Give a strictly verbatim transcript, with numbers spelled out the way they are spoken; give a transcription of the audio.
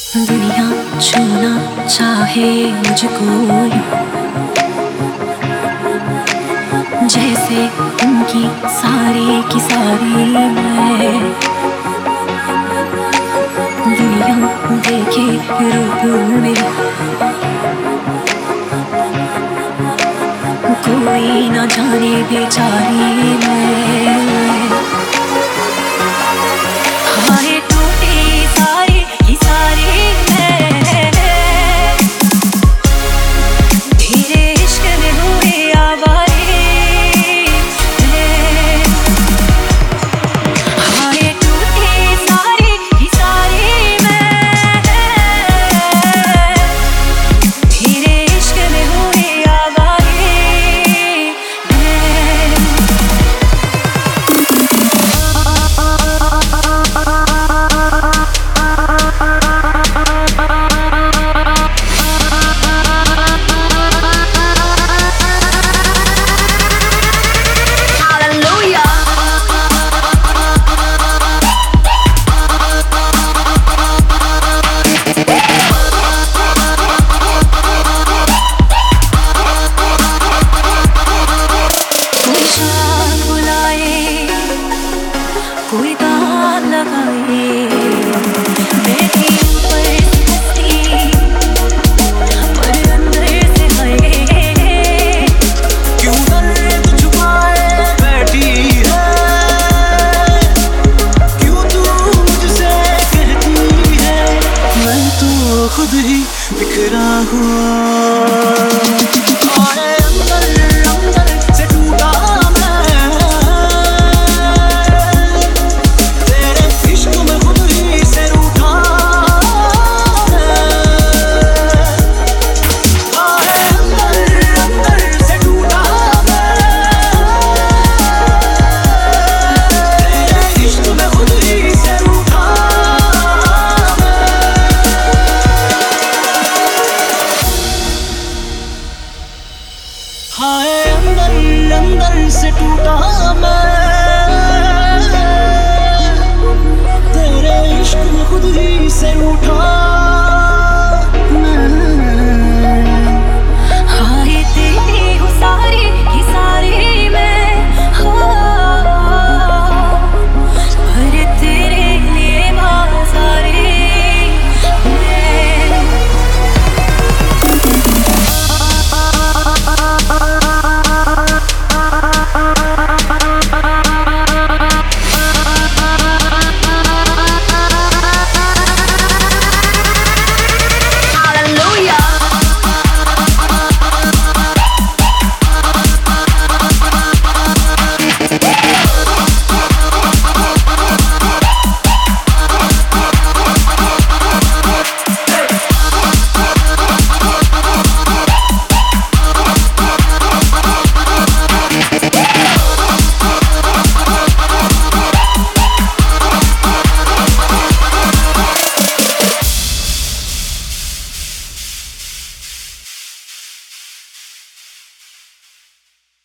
दुनिया छूना चाहे मुझको यूं, जैसे उनकी सारी की सारी मैं। दुनिया देखे रूप मेरा, कोई ना जाने बेचारी मैं। हाय टूटी सारी की सारी मैं, तेरे इश्क में हुए आवारे मैं। हाय टूटी सारी की सारी मैं, तेरे इश्क में हुए आवारे मैं। कोई दाग लगाए बैठी ऊपर से हंसती, पर अंदर से हाय क्यों दर्द छुपाए बैठी है, क्यों तू मुझसे कहती है। मैं तो खुद ही बिखरा हुआ